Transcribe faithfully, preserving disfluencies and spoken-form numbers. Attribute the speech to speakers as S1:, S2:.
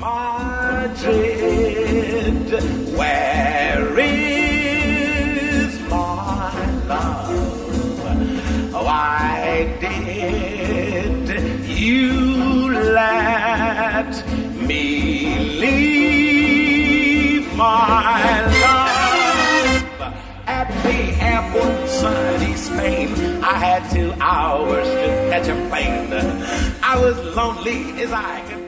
S1: Madrid, where is my love? Why did you let me leave my love? At the airport in sunny Spain, I had two hours to catch a plane. I was lonely as I could